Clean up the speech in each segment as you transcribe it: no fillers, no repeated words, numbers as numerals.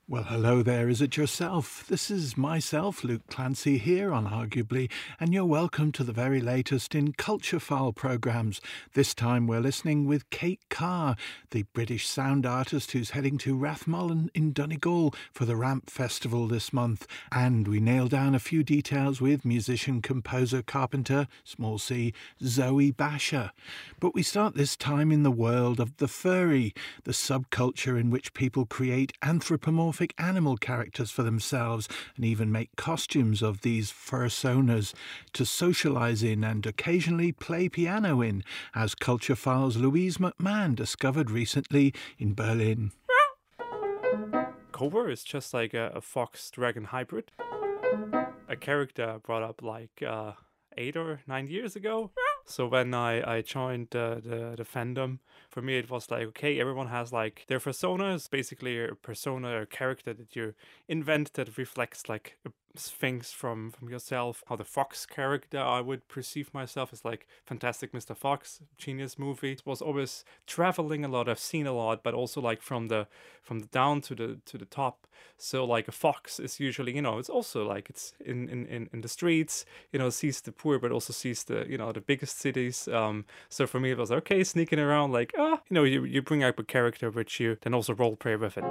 Well, hello there. Is it yourself? This is myself, Luke Clancy, here on Arguably, and you're welcome to the very latest in Culture File programmes. This time we're listening with Kate Carr, the British sound artist who's heading to Rathmullen in Donegal for the Ramp Festival this month. And we nail down a few details with musician, composer, carpenter, small c, Zoe Basher. But we start this time in the world of the furry, the subculture in which people create anthropomorphic animal characters for themselves and even make costumes of these fursonas to socialise in and occasionally play piano in, as Culture Files' Louise McMahon discovered recently in Berlin. Cobra is just like a fox-dragon hybrid. A character brought up like 8 or 9 years ago. So when I joined the fandom, for me it was like, okay, everyone has like their personas, basically a persona or character that you invent that reflects like things from yourself. How the Fox character, I would perceive myself as like Fantastic Mr. Fox, genius movie. It was always traveling a lot, I've seen a lot, but also like from the down to the top. So like a fox is usually, it's also like it's in the streets, sees the poor but also sees the the biggest cities. So for me it was okay, sneaking around like you bring up a character which you then also role play with it.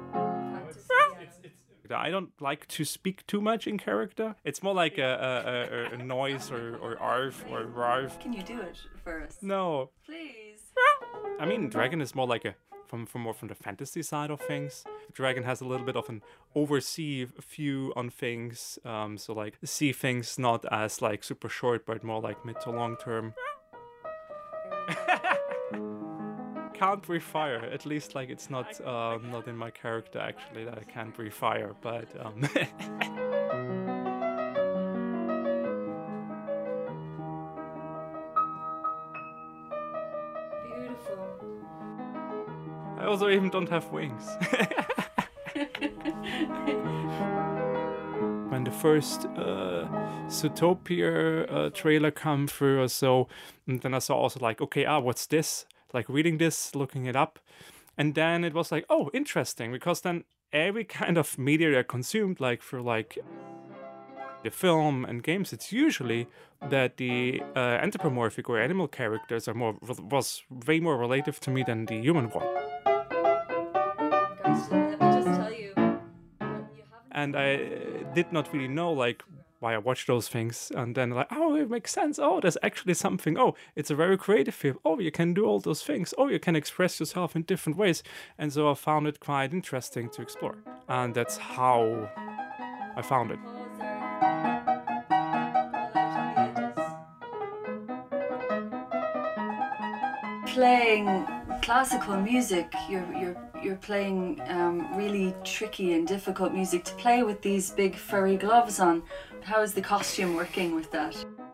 I don't like to speak too much in character. It's more like a noise or arf or rarf. Can you do it for us? No. Please. I mean, dragon is more like from the fantasy side of things. The dragon has a little bit of an oversea view on things. So like see things not as like super short, but more like mid to long term. Can't breathe fire. At least like it's not in my character actually that I can't breathe fire, but Beautiful. I also even don't have wings. When the first Zootopia trailer come through or so, and then I saw also like, okay, what's this? Like reading this, looking it up, and then it was like, oh, interesting, because then every kind of media I consumed, like for like the film and games, it's usually that the anthropomorphic or animal characters was way more relative to me than the human one. Guys, let me just tell you. And I did not really know like why I watched those things, and then like, oh, it makes sense. Oh, there's actually something. Oh, it's a very creative field. Oh, you can do all those things. Oh, you can express yourself in different ways. And so I found it quite interesting to explore. And that's how I found it. Playing classical music, you're playing really tricky and difficult music to play with these big furry gloves on. How is the costume working with that?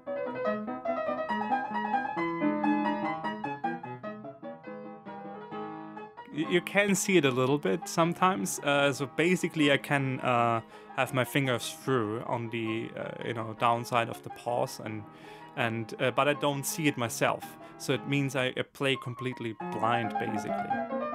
You can see it a little bit sometimes. So basically, I can have my fingers through on the downside of the paws, and but I don't see it myself. So it means I play completely blind, basically.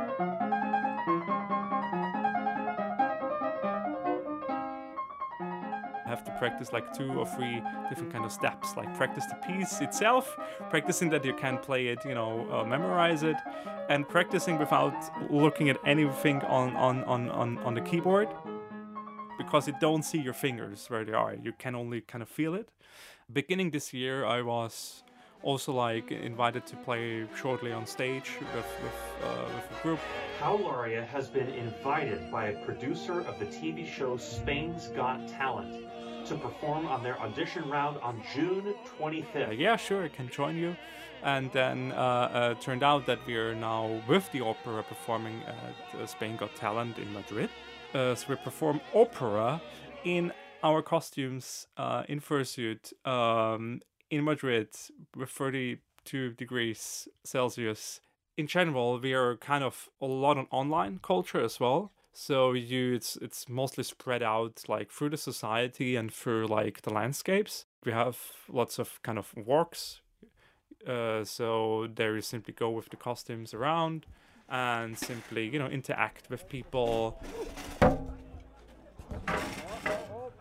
Have to practice like 2 or 3 different kind of steps, like practice the piece itself, practicing that you can play it, memorize it, and practicing without looking at anything on the keyboard, because you don't see your fingers where they are. You can only kind of feel it. Beginning this year, I was also like invited to play shortly on stage with a group. Paularia has been invited by a producer of the TV show Spain's Got Talent to perform on their audition round on June 25th. Yeah, sure, I can join you. And then turned out that we are now with the opera performing at Spain Got Talent in Madrid. So we perform opera in our costumes in fursuit in Madrid with 32 degrees Celsius. In general, we are kind of a lot on online culture as well. So it's mostly spread out like through the society and through like the landscapes. We have lots of kind of walks. So there you simply go with the costumes around and simply, interact with people.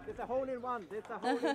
It's a hole in one. It's a hole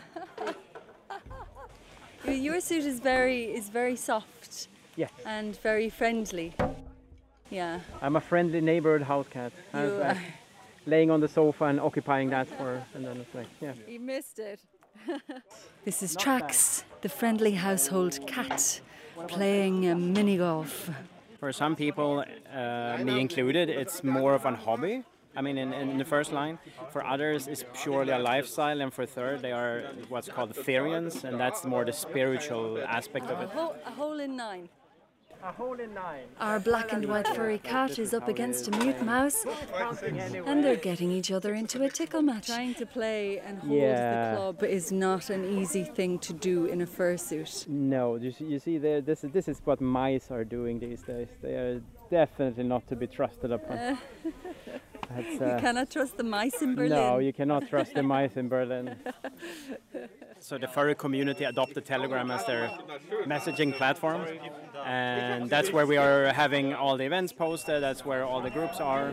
in... Your suit is very soft. Yeah. And very friendly. Yeah. I'm a friendly neighborhood house cat. I was laying on the sofa and occupying that and then it's like, yeah. You missed it. This is Trax, the friendly household cat, playing mini golf. For some people, me included, it's more of a hobby. I mean, in the first line. For others, it's purely a lifestyle, and for third, they are what's called Therians, and that's more the spiritual aspect of it. A hole in 9. A hole in 9. Our black and white furry cat is up against a mute mouse, and they're getting each other into a tickle match. Trying to play and hold the club is not an easy thing to do in a fursuit. No, you see, this is what mice are doing these days. They are definitely not to be trusted upon. You cannot trust the mice in Berlin. No, you cannot trust the mice in Berlin. So the furry community adopted Telegram as their messaging platform, and that's where we are having all the events posted, that's where all the groups are.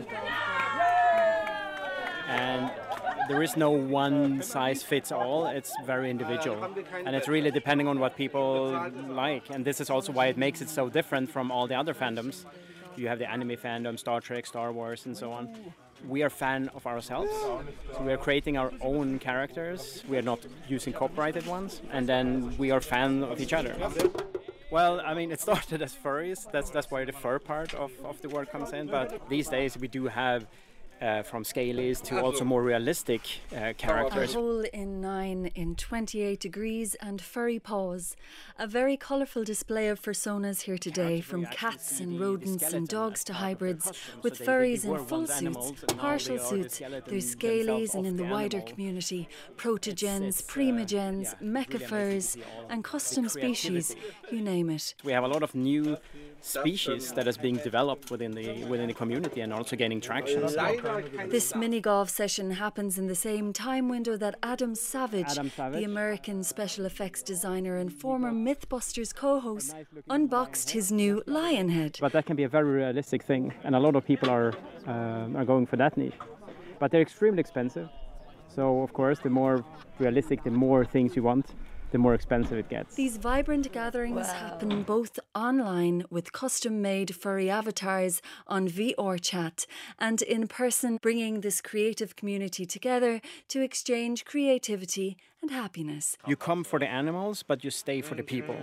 And there is no one size fits all, it's very individual. And it's really depending on what people like, and this is also why it makes it so different from all the other fandoms. You have the anime fandom, Star Trek, Star Wars, and so on. We are fan of ourselves, so we are creating our own characters. We are not using copyrighted ones, and then we are fan of each other. Well, I mean, it started as furries. That's why the fur part of the word comes in. But these days we do have from scalies to also more realistic characters. A hole in 9 in 28 degrees and furry paws. A very colourful display of fursonas here today, from cats and rodents and dogs to hybrids, with furries in full suits, partial suits. There's scalies, and in the wider community, protogens, primogens, mecha furs, and custom species, you name it. We have a lot of new species that is being developed within the community and also gaining traction. This mini golf session happens in the same time window that Adam Savage, the American special effects designer and former Mythbusters co-host, unboxed his new lion head. But that can be a very realistic thing, and a lot of people are going for that niche. But they're extremely expensive. So of course, the more realistic, the more things you want, the more expensive it gets. These vibrant gatherings happen both online with custom-made furry avatars on VR chat and in person, bringing this creative community together to exchange creativity and happiness. You come for the animals, but you stay for the people,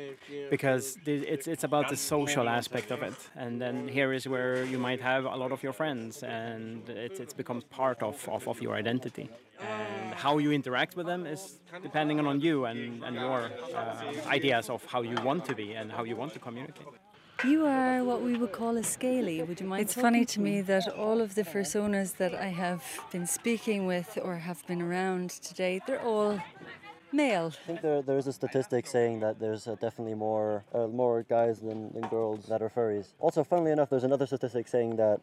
because it's about the social aspect of it. And then here is where you might have a lot of your friends, and it becomes part of your identity. And how you interact with them is depending on you and your ideas of how you want to be and how you want to communicate. You are what we would call a scaly. Would you mind? It's funny to me that all of the fursonas that I have been speaking with or have been around today, they're all male. I think there's a statistic saying that there's definitely more guys than girls that are furries. Also, funnily enough, there's another statistic saying that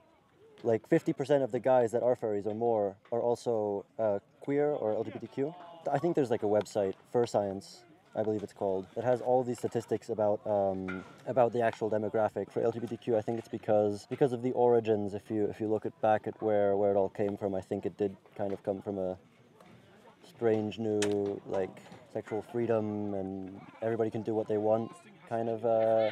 like 50% of the guys that are furries or more are also queer or LGBTQ. I think there's like a website, Fur Science, I believe it's called, that has all these statistics about the actual demographic for LGBTQ. I think it's because of the origins. If you look back at where it all came from, I think it did kind of come from a strange new like sexual freedom and everybody can do what they want kind of.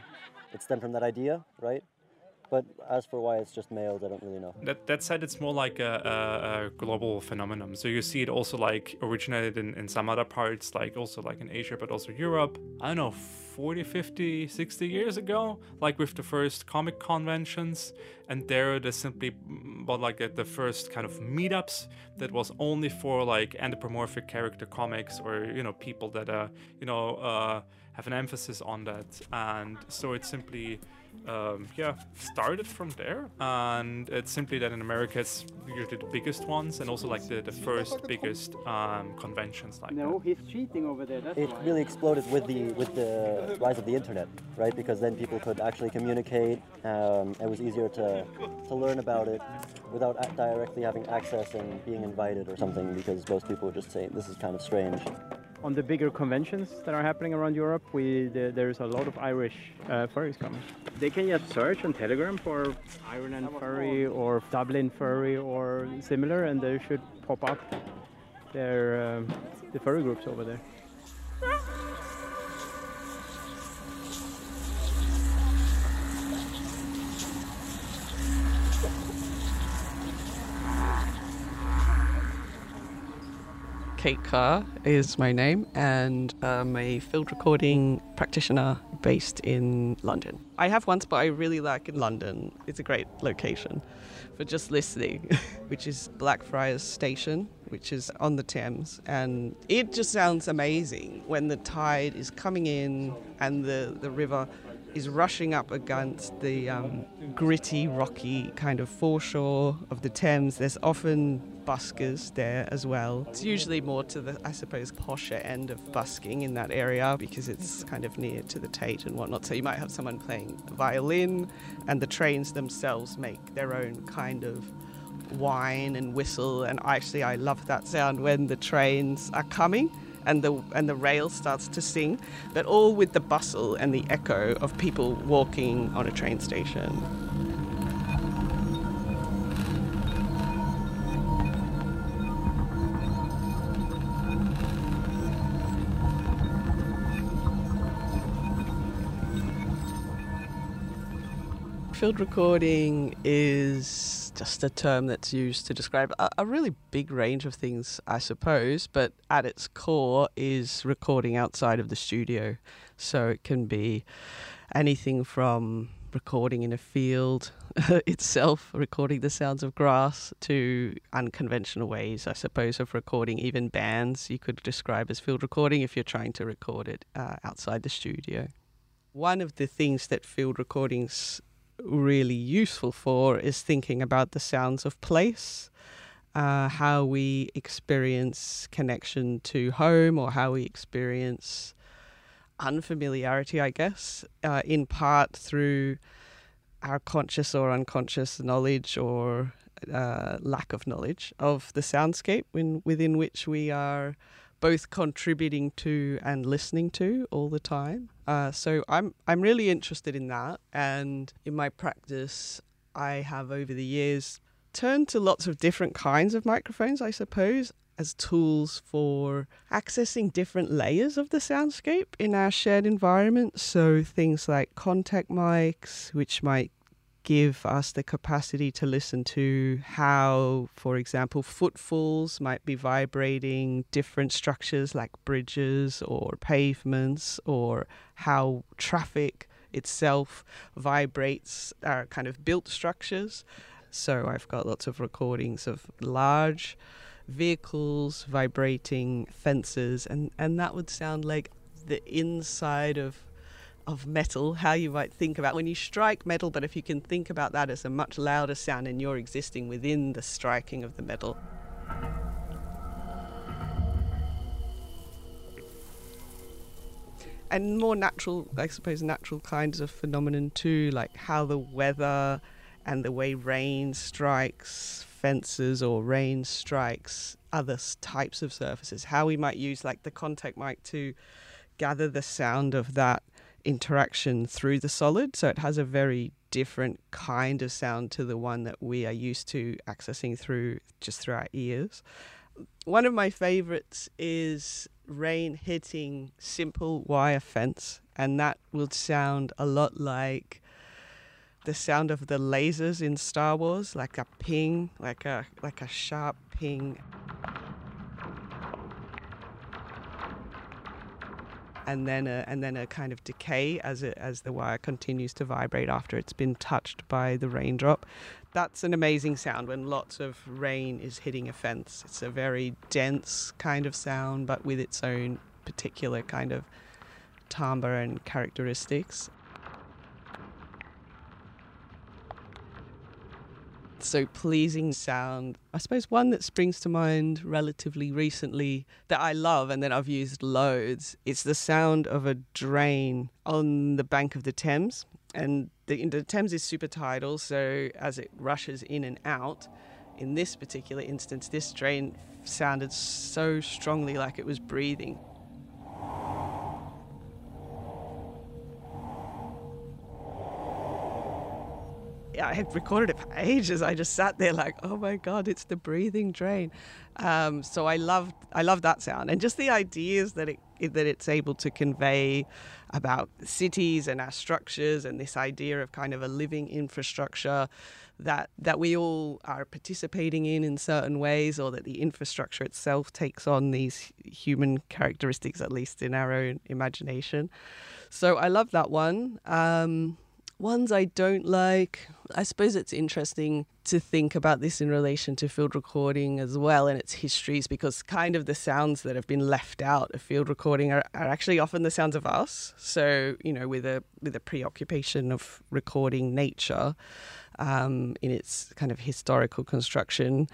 It stemmed from that idea, right? But as for why it's just males, I don't really know. That said, it's more like a global phenomenon. So you see it also like originated in some other parts, like also like in Asia, but also Europe. I don't know, 40, 50, 60 years ago, like with the first comic conventions. And there simply bought like the first kind of meetups that was only for like anthropomorphic character comics or, you know, people that, have an emphasis on that. And so it's simply... started from there, and it's simply that in America it's usually the biggest ones and also like the first biggest conventions like that. He's cheating over there. It really exploded with the rise of the internet, right? Because then people could actually communicate. It was easier to learn about it without directly having access and being invited or something, because most people would just say this is kind of strange. On the bigger conventions that are happening around Europe, there's a lot of Irish furries coming. They can just search on Telegram for Ireland furry or Dublin furry or similar, and they should pop up They're the furry groups over there. Kate Carr is my name, and I'm a field recording practitioner based in London. I have one spot I really like in London. It's a great location for just listening, which is Blackfriars Station, which is on the Thames. And it just sounds amazing when the tide is coming in and the river is rushing up against the gritty, rocky kind of foreshore of the Thames. There's often buskers there as well. It's usually more to the, I suppose, posher end of busking in that area because it's kind of near to the Tate and whatnot. So you might have someone playing violin, and the trains themselves make their own kind of whine and whistle. And actually, I love that sound when the trains are coming and the rail starts to sing, but all with the bustle and the echo of people walking on a train station. Field recording is just a term that's used to describe a really big range of things, I suppose, but at its core is recording outside of the studio. So it can be anything from recording in a field itself, recording the sounds of grass, to unconventional ways, I suppose, of recording even bands you could describe as field recording if you're trying to record it outside the studio. One of the things that field recordings really useful for is thinking about the sounds of place, how we experience connection to home, or how we experience unfamiliarity, I guess, in part through our conscious or unconscious knowledge or lack of knowledge of the soundscape within which we are both contributing to and listening to all the time. So I'm really interested in that, and in my practice I have over the years turned to lots of different kinds of microphones, I suppose, as tools for accessing different layers of the soundscape in our shared environment. So things like contact mics, which might give us the capacity to listen to how, for example, footfalls might be vibrating different structures like bridges or pavements, or how traffic itself vibrates our kind of built structures. So I've got lots of recordings of large vehicles vibrating fences, and that would sound like the inside of metal, how you might think about when you strike metal, but if you can think about that as a much louder sound and you're existing within the striking of the metal. And more natural, I suppose, natural kinds of phenomenon too, like how the weather and the way rain strikes fences or rain strikes other types of surfaces, how we might use like the contact mic to gather the sound of that interaction through the solid, so it has a very different kind of sound to the one that we are used to accessing through our ears. One of my favorites is rain hitting simple wire fence, and that will sound a lot like the sound of the lasers in Star Wars, like a ping, like a sharp ping. And then a kind of decay as the wire continues to vibrate after it's been touched by the raindrop. That's an amazing sound when lots of rain is hitting a fence. It's a very dense kind of sound, but with its own particular kind of timbre and characteristics. So pleasing sound. I suppose one that springs to mind relatively recently that I love and that I've used loads, it's the sound of a drain on the bank of the Thames. And the Thames is super tidal, so as it rushes in and out, in this particular instance, this drain sounded so strongly like it was breathing. I had recorded it for ages. I just sat there like, oh my God, it's the breathing drain. So I love that sound, and just the ideas that it's able to convey about cities and our structures, and this idea of kind of a living infrastructure that we all are participating in certain ways, or that the infrastructure itself takes on these human characteristics, at least in our own imagination. So I love that one. Ones I don't like, I suppose it's interesting to think about this in relation to field recording as well and its histories, because kind of the sounds that have been left out of field recording are actually often the sounds of us. So, with a preoccupation of recording nature in its kind of historical construction,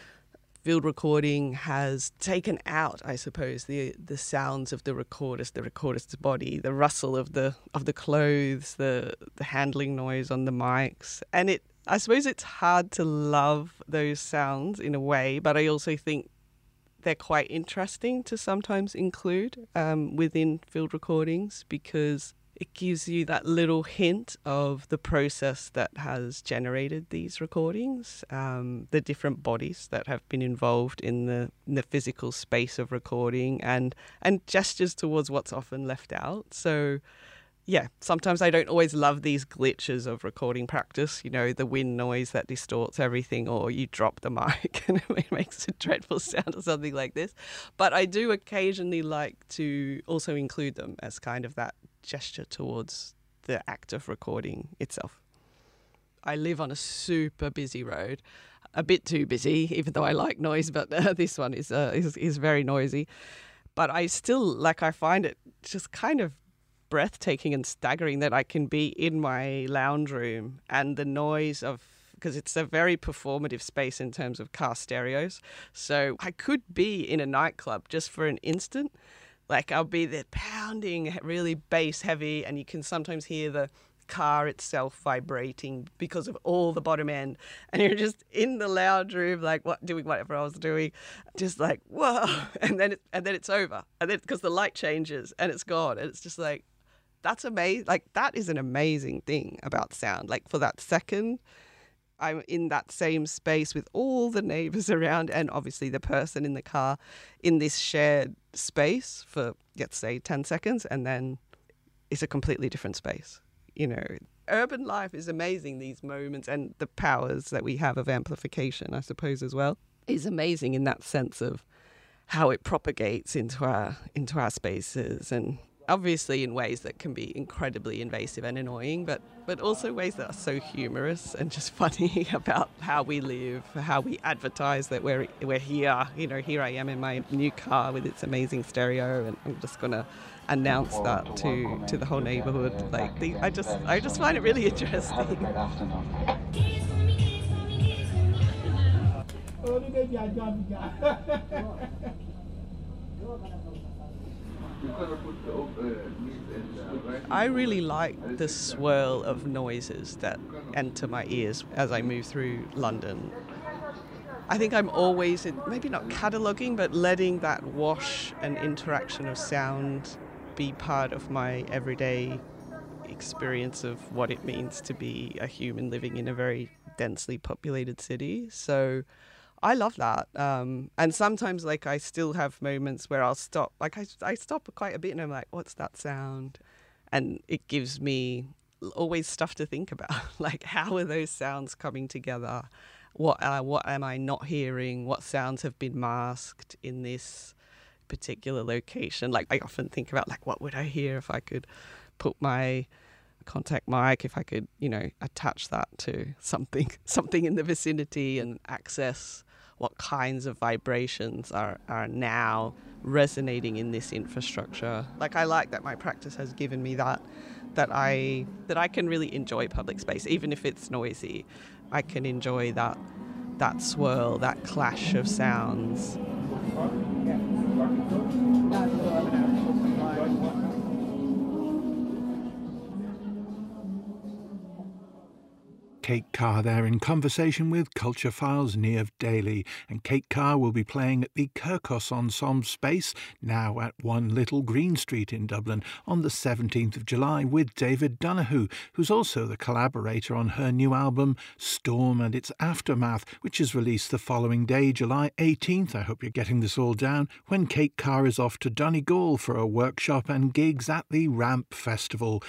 field recording has taken out, I suppose, the sounds of the recordist's body, the rustle of the clothes, the handling noise on the mics. And I suppose it's hard to love those sounds in a way, but I also think they're quite interesting to sometimes include within field recordings, because it gives you that little hint of the process that has generated these recordings, the different bodies that have been involved in the physical space of recording, and gestures towards what's often left out. So, yeah, sometimes I don't always love these glitches of recording practice, the wind noise that distorts everything, or you drop the mic and it makes a dreadful sound or something like this. But I do occasionally like to also include them as kind of that gesture towards the act of recording itself. I live on a super busy road, a bit too busy, even though I like noise, but this one is very noisy. But I still, I find it just kind of breathtaking and staggering that I can be in my lounge room and the noise of, because it's a very performative space in terms of car stereos. So I could be in a nightclub just for an instant. I'll be there pounding, really bass heavy, and you can sometimes hear the car itself vibrating because of all the bottom end. And you're just in the lounge room, doing whatever I was doing, just whoa. And then it's over. And then because the light changes and it's gone, and it's just that's amazing. That is an amazing thing about sound. For that second, I'm in that same space with all the neighbors around and obviously the person in the car in this shared space for, let's say, 10 seconds, and then it's a completely different space. Urban life is amazing, these moments, and the powers that we have of amplification, I suppose, as well, is amazing in that sense of how it propagates into our spaces, and obviously in ways that can be incredibly invasive and annoying, but also ways that are so humorous and just funny about how we live, how we advertise that we're here. Here I am in my new car with its amazing stereo, and I'm just gonna announce that to the whole neighborhood. I just find it really interesting. I really like the swirl of noises that enter my ears as I move through London. I think I'm always, maybe not cataloguing, but letting that wash and interaction of sound be part of my everyday experience of what it means to be a human living in a very densely populated city. So I love that. And sometimes I still have moments where I'll stop. I stop quite a bit and I'm like, what's that sound? And it gives me always stuff to think about. How are those sounds coming together? What am I not hearing? What sounds have been masked in this particular location? I often think about what would I hear if I could put my contact mic, if I could, attach that to something in the vicinity and access what kinds of vibrations are now resonating in this infrastructure. I like that my practice has given me that I can really enjoy public space, even if it's noisy. I can enjoy that swirl, that clash of sounds. Kate Carr there in conversation with Culture Files' Niamh Daly. And Kate Carr will be playing at the Kirkos Ensemble Space, now at 1 Little Green Street in Dublin, on the 17th of July with David Donahue, who's also the collaborator on her new album Storm and Its Aftermath, which is released the following day, July 18th. I hope you're getting this all down, when Kate Carr is off to Donegal for a workshop and gigs at the Ramp Festival.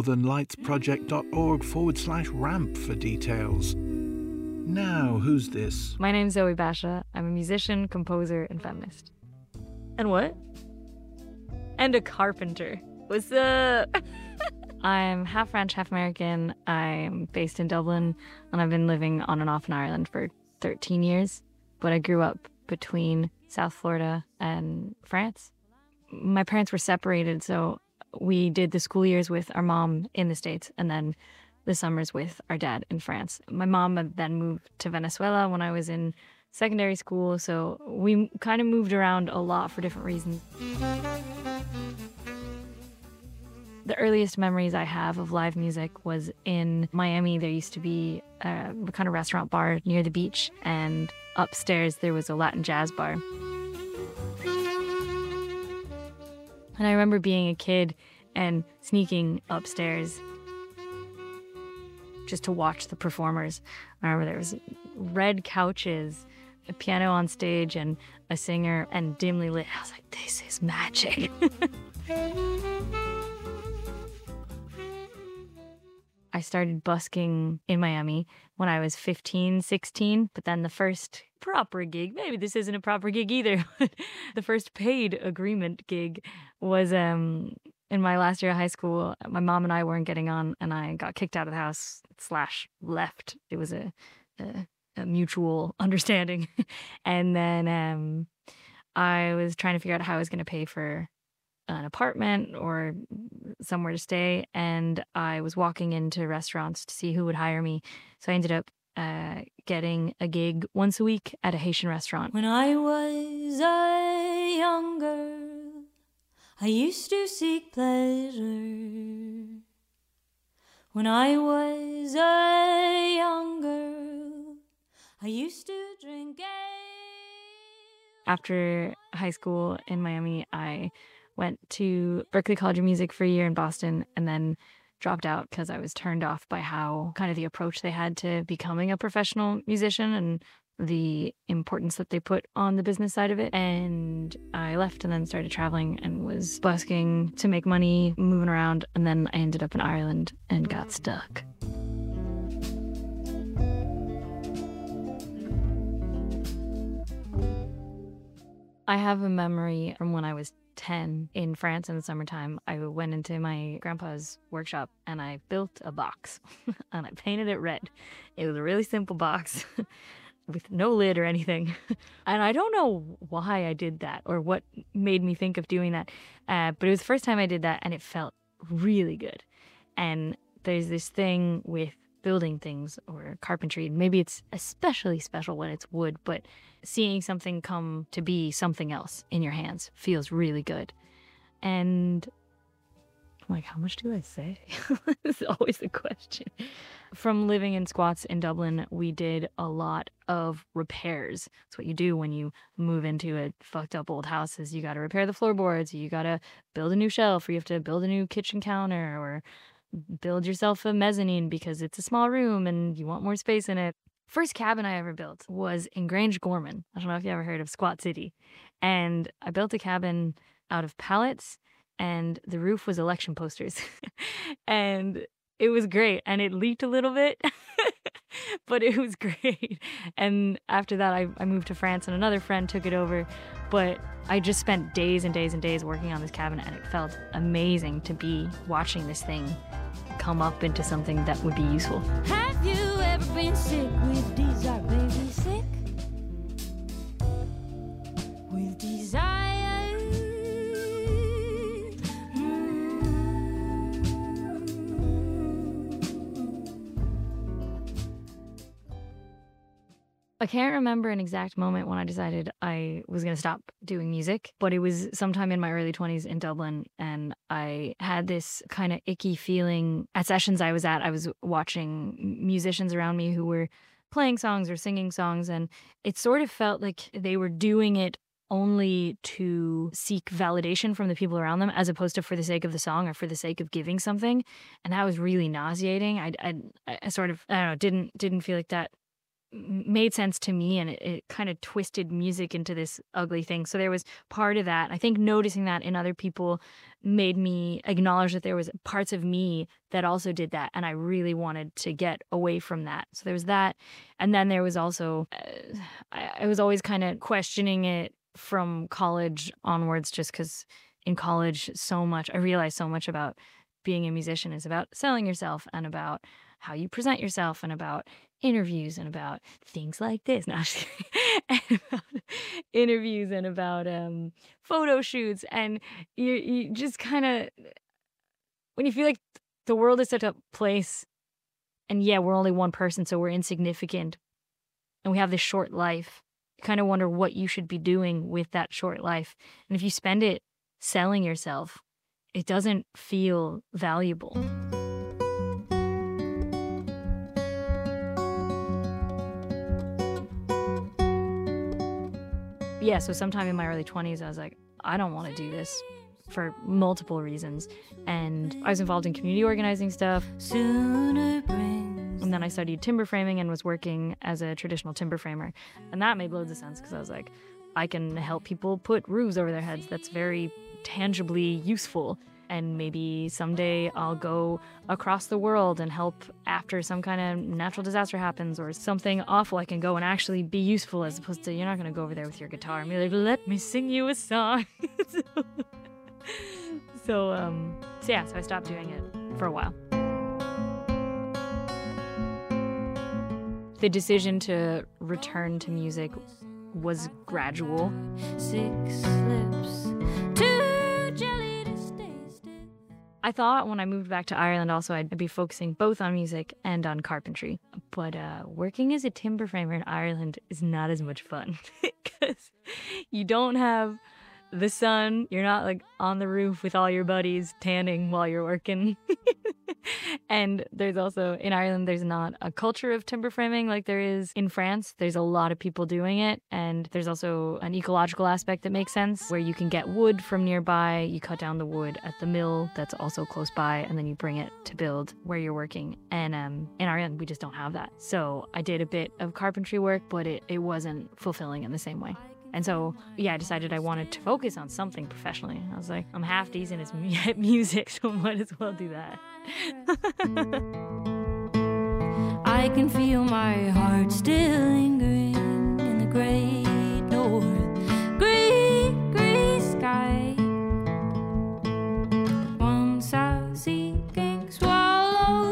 northernlightsproject.org/ramp for details. Now, who's this? My name's Zoe Basha. I'm a musician, composer, and feminist. And what? And a carpenter. What's up? I'm half French, half American. I'm based in Dublin, and I've been living on and off in Ireland for 13 years. But I grew up between South Florida and France. My parents were separated, so we did the school years with our mom in the States, and then the summers with our dad in France. My mom had then moved to Venezuela when I was in secondary school, so we kind of moved around a lot for different reasons. The earliest memories I have of live music was in Miami. There used to be a kind of restaurant bar near the beach, and upstairs there was a Latin jazz bar. And I remember being a kid and sneaking upstairs just to watch the performers. I remember there was red couches, a piano on stage, and a singer, and dimly lit. I was like, this is magic. I started busking in Miami when I was 15, 16, but then the first proper gig, maybe this isn't a proper gig either, the first paid agreement gig was in my last year of high school. My mom and I weren't getting on, and I got kicked out of the house / left. It was a mutual understanding. And then I was trying to figure out how I was going to pay for an apartment or somewhere to stay, and I was walking into restaurants to see who would hire me. So I ended up getting a gig once a week at a Haitian restaurant. When I was a young girl, I used to seek pleasure. When I was a young girl, I used to drink ale. After high school in Miami, I went to Berklee College of Music for a year in Boston, and then dropped out because I was turned off by how kind of the approach they had to becoming a professional musician and the importance that they put on the business side of it. And I left and then started traveling and was busking to make money, moving around, and then I ended up in Ireland and got stuck. I have a memory from when I was 10 in France in the summertime. I went into my grandpa's workshop and I built a box and I painted it red. It was a really simple box with no lid or anything. And I don't know why I did that or what made me think of doing that. But it was the first time I did that and it felt really good. And there's this thing with building things or carpentry. Maybe it's especially special when it's wood, but seeing something come to be something else in your hands feels really good. And I'm like, how much do I say? It's always the question. From living in squats in Dublin, we did a lot of repairs. That's what you do when you move into a fucked up old house is you got to repair the floorboards, you got to build a new shelf, or you have to build a new kitchen counter, or build yourself a mezzanine because it's a small room and you want more space in it. First cabin I ever built was in Grange Gorman. I don't know if you ever heard of Squat City. And I built a cabin out of pallets and the roof was election posters. And it was great. And it leaked a little bit, but it was great. And after that, I moved to France and another friend took it over. But I just spent days and days and days working on this cabin, and it felt amazing to be watching this thing come up into something that would be useful. Have you ever been sick with desire, baby? Sick with desire? I can't remember an exact moment when I decided I was going to stop doing music, but it was sometime in my early 20s in Dublin, and I had this kind of icky feeling at sessions I was at. I was watching musicians around me who were playing songs or singing songs, and it sort of felt like they were doing it only to seek validation from the people around them, as opposed to for the sake of the song or for the sake of giving something. And that was really nauseating. I sort of, I don't know, didn't feel like that made sense to me, and it kind of twisted music into this ugly thing. So there was part of that. I think noticing that in other people made me acknowledge that there was parts of me that also did that, and I really wanted to get away from that. So there was that. And then there was also, I was always kind of questioning it from college onwards, just because in college I realized so much about being a musician is about selling yourself and about how you present yourself and about interviews and about things like this. No, and about interviews and about photo shoots. And you just kind of, when you feel like the world is such a place, and yeah, we're only one person, so we're insignificant, and we have this short life, you kind of wonder what you should be doing with that short life. And if you spend it selling yourself, it doesn't feel valuable. Yeah, so sometime in my early 20s, I was like, I don't want to do this for multiple reasons. And I was involved in community organizing stuff. And then I studied timber framing and was working as a traditional timber framer. And that made loads of sense because I was like, I can help people put roofs over their heads. That's very tangibly useful. And maybe someday I'll go across the world and help after some kind of natural disaster happens or something awful. I can go and actually be useful, as opposed to, you're not going to go over there with your guitar and be like, let me sing you a song. So I stopped doing it for a while. The decision to return to music was gradual. 6 lips, 2 jelly to stay still. I thought when I moved back to Ireland also I'd be focusing both on music and on carpentry. But working as a timber framer in Ireland is not as much fun because you don't have the sun. You're not like on the roof with all your buddies tanning while you're working. And there's also, in Ireland, there's not a culture of timber framing like there is in France. There's a lot of people doing it. And there's also an ecological aspect that makes sense, where you can get wood from nearby. You cut down the wood at the mill that's also close by, and then you bring it to build where you're working. And in Ireland, we just don't have that. So I did a bit of carpentry work, but it wasn't fulfilling in the same way. And so, yeah, I decided I wanted to focus on something professionally. I was like, I'm half decent at music, so might as well do that. I can feel my heart still lingering in the great north, gray sky. One south-seeking swallow,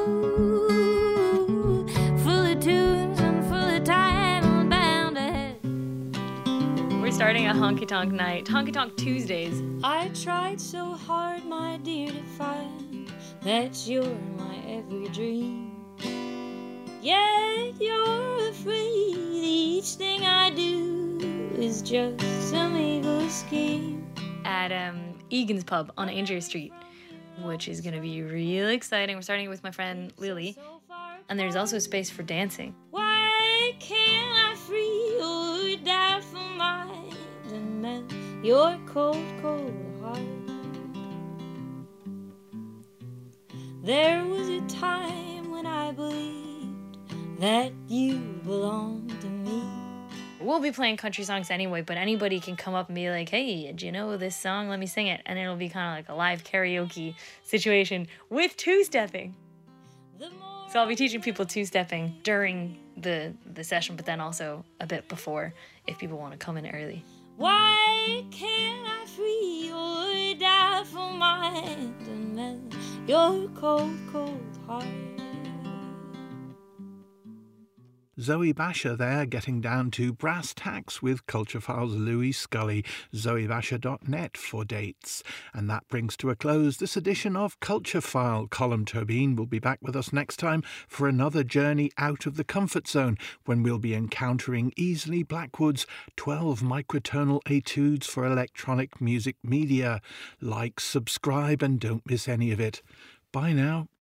full of tunes and full of time bound ahead. We're starting a honky tonk night, honky tonk Tuesdays. I tried so hard, my dear, to find that you're my every dream. Yet you're afraid each thing I do is just some evil scheme. At Egan's Pub on Ainger Street, which is going to be real exciting. We're starting with my friend Lily. And there's also space for dancing. Why can't I free your doubtful mind and melt your cold, cold heart? There was a time when I believed that you belonged to me. We'll be playing country songs anyway, but anybody can come up and be like, hey, do you know this song? Let me sing it. And it'll be kind of like a live karaoke situation with two-stepping. So I'll be teaching people two-stepping during the session, but then also a bit before if people want to come in early. Why can't I free your doubtful mind and melt your cold, cold heart? Zoe Basher there getting down to brass tacks with Culturephile's Louis Scully, zoebasher.net for dates. And that brings to a close this edition of Culturephile. Colm Tóibín will be back with us next time for another journey out of the comfort zone when we'll be encountering Easley Blackwood's 12 microtonal etudes for electronic music media. Like, subscribe and don't miss any of it. Bye now.